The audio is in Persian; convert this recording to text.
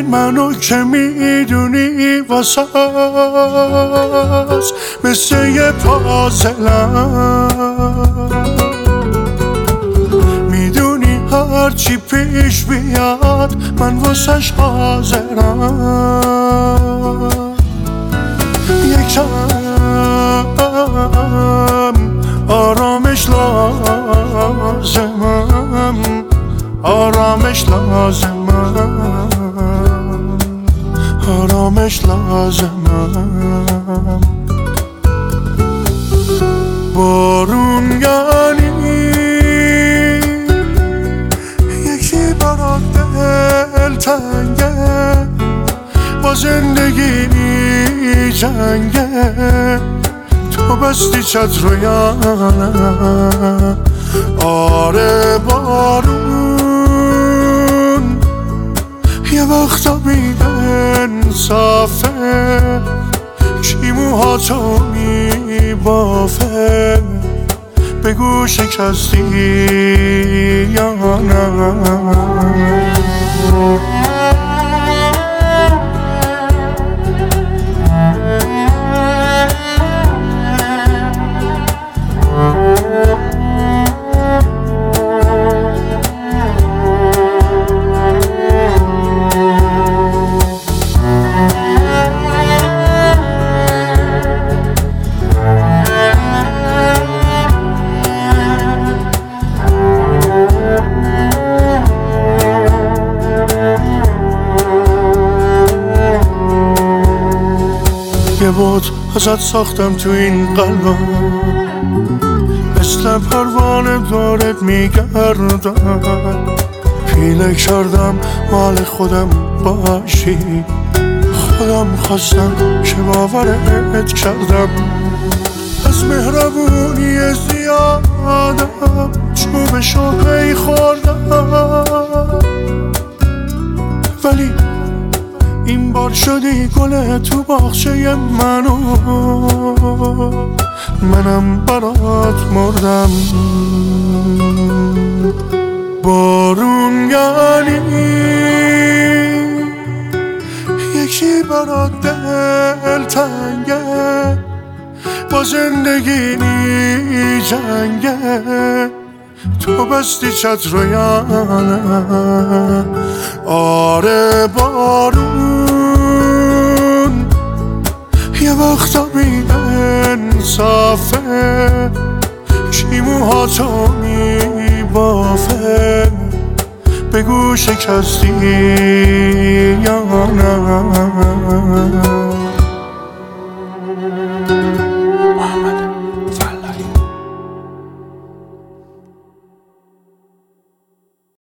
منو که میدونی واسه مثل یه پازلم، میدونی هرچی پیش بیاد من واسش حاضرم. یکم آرامش لازمم، آرامش لازمم، آرامش لازمم. بارون یعنی یکی برات دلتنگه، با زندگی جنگه، تو بستی چتر یا نه؟ آره بارون یه وقتا بی انصافه، کی موهاتو میبافه، بگو شکستی یا نه؟ یه بود ازت ساختم تو این قلبم، مثل پروانه دارت میگردم، پیله کردم مال خودم باشی، خودم خواستم که باورت کردم. از مهربونی زیادم چوبشو پی خوردم، ولی این بار شدی گل تو باغچه منو، منم برات مردم. بارون یعنی یکی برات دلتنگه، با زندگی جنگه، تو بستی چتر یا نه؟ آره بارون یه وقتا بی انصافه، کی موهاتو میبافه، بگو شکستی